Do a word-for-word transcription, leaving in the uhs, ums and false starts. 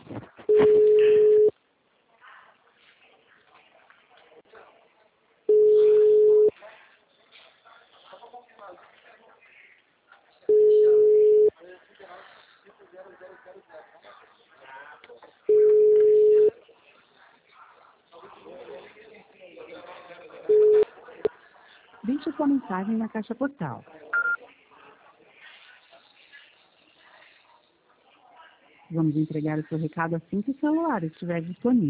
Deixe sua mensagem na caixa postal. Vamos entregar o seu recado assim que o celular estiver disponível.